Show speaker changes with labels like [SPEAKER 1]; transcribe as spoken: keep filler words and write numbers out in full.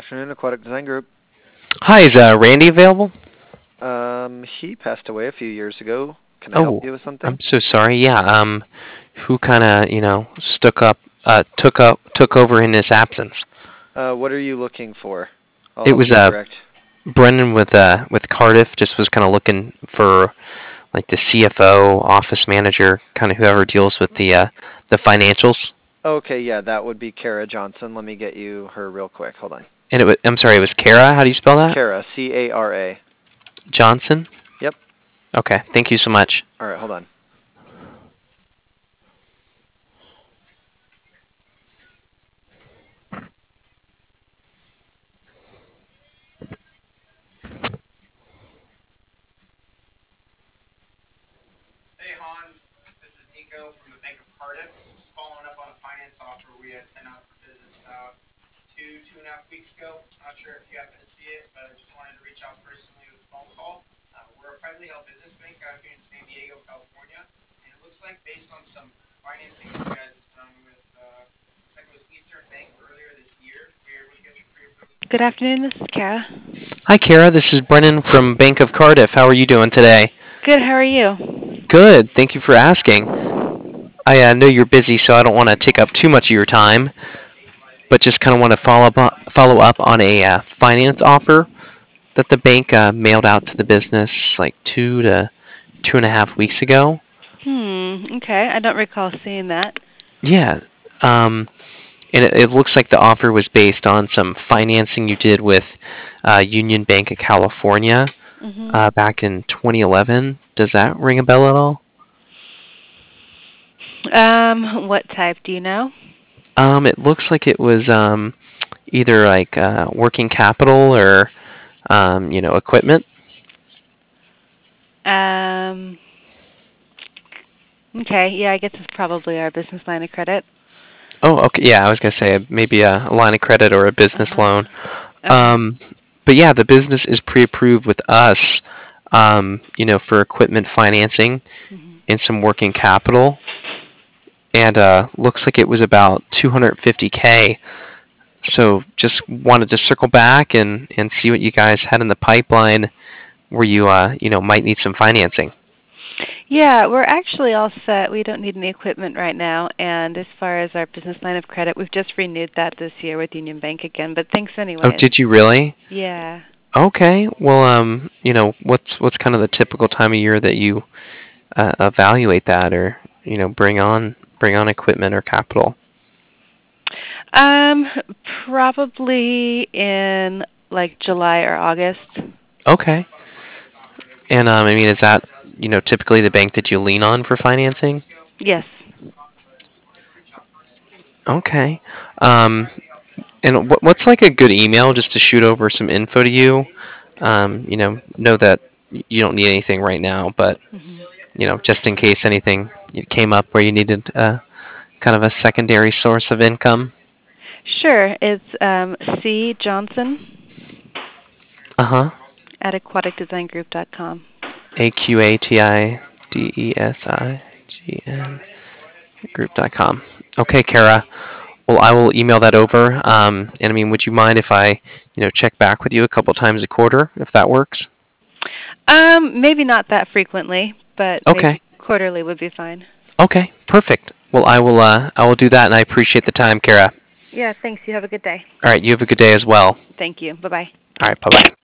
[SPEAKER 1] afternoon, Aquatic Design Group.
[SPEAKER 2] Hi, is uh, Randy available?
[SPEAKER 1] Um, he passed away a few years ago. Can I help
[SPEAKER 2] Oh,
[SPEAKER 1] you with something?
[SPEAKER 2] I'm so sorry. Yeah, um, who kind of, you know, stuck up, uh, took up, took over in his absence?
[SPEAKER 1] Uh, what are you looking for? I'll
[SPEAKER 2] It
[SPEAKER 1] help
[SPEAKER 2] was
[SPEAKER 1] you
[SPEAKER 2] uh,
[SPEAKER 1] direct.
[SPEAKER 2] Brendan with uh, with Cardiff. Just was kind of looking for like the C F O, office manager, kind of whoever deals with the uh, the financials.
[SPEAKER 1] Okay, yeah, that would be Kara Johnson. Let me get you her real quick. Hold on.
[SPEAKER 2] And it was, I'm sorry, it was Kara. How do you spell that?
[SPEAKER 1] Kara, C A R A.
[SPEAKER 2] Johnson.
[SPEAKER 1] Yep.
[SPEAKER 2] Okay, thank you so much.
[SPEAKER 1] All right, hold on.
[SPEAKER 3] Hey Hans, this is Nico from the Bank of Cardiff. Just following up on a finance offer we had sent out for business about two, two and a half weeks ago. Not sure if you happen to see it, but I just wanted to reach out personally with a phone call. Uh, we're a privately held business bank out here in San Diego, California, and it looks like based on some financing you guys have done with, uh, looks like it was Eastern Bank earlier this year, we were able to get you pre-approved.
[SPEAKER 4] Good afternoon, this is Kara.
[SPEAKER 2] Hi, Kara. This is Brendan from Bank of Cardiff. How are you doing today?
[SPEAKER 4] Good, how are you?
[SPEAKER 2] Good. Thank you for asking. I uh, know you're busy, so I don't want to take up too much of your time, but just kind of want to follow up on, follow up on a uh, finance offer that the bank uh, mailed out to the business like two to two and a half weeks ago.
[SPEAKER 4] Hmm, okay. I don't recall seeing that.
[SPEAKER 2] Yeah, um, and it, it looks like the offer was based on some financing you did with uh, Union Bank of California
[SPEAKER 4] Mm-hmm.
[SPEAKER 2] uh, back in twenty eleven. Does that ring a bell at all?
[SPEAKER 4] Um, what type, do you know?
[SPEAKER 2] Um, it looks like it was um, either like uh, working capital or um, you know, equipment.
[SPEAKER 4] Um, okay, yeah, I guess it's probably our business line of credit.
[SPEAKER 2] Oh, okay. Yeah, I was gonna say maybe a line of credit or a business
[SPEAKER 4] Uh-huh.
[SPEAKER 2] loan.
[SPEAKER 4] Okay.
[SPEAKER 2] Um, but yeah, the business is pre-approved with us, um, you know, for equipment financing
[SPEAKER 4] Mm-hmm.
[SPEAKER 2] and some working capital, and uh, looks like it was about two hundred fifty k. So just wanted to circle back and and see what you guys had in the pipeline where you uh, you know, might need some financing.
[SPEAKER 4] Yeah, we're actually all set. We don't need any equipment right now. And as far as our business line of credit, we've just renewed that this year with Union Bank again. But thanks
[SPEAKER 2] Oh,
[SPEAKER 4] anyways.
[SPEAKER 2] did you really?
[SPEAKER 4] Yeah.
[SPEAKER 2] Okay. Well, um, you know, what's what's kind of the typical time of year that you uh, evaluate that, or you know, bring on bring on equipment or capital?
[SPEAKER 4] Um, probably in like July or August.
[SPEAKER 2] Okay. And um, I mean, is that, you know, typically the bank that you lean on for financing?
[SPEAKER 4] Yes.
[SPEAKER 2] Okay. Um, and what, what's like a good email just to shoot over some info to you? Um, you know, know that you don't need anything right now, but
[SPEAKER 4] Mm-hmm.
[SPEAKER 2] you know, just in case anything came up where you needed uh, kind of a secondary source of income.
[SPEAKER 4] Sure. It's um, C Johnson
[SPEAKER 2] Uh huh.
[SPEAKER 4] at aquatic design group dot com.
[SPEAKER 2] A Q A T I D E S I G N group dot com. Okay, Kara. Well, I will email that over. Um, and I mean, would you mind if I, you know, check back with you a couple times a quarter, if that works?
[SPEAKER 4] Um, maybe not that frequently, but maybe
[SPEAKER 2] Okay.
[SPEAKER 4] quarterly would be fine.
[SPEAKER 2] Okay. Perfect. Well, I will. Uh, I will do that, and I appreciate the time, Kara.
[SPEAKER 4] Yeah, thanks. You have a good day.
[SPEAKER 2] All right. You have a good day as well.
[SPEAKER 4] Thank you. Bye-bye.
[SPEAKER 2] All right. Bye bye.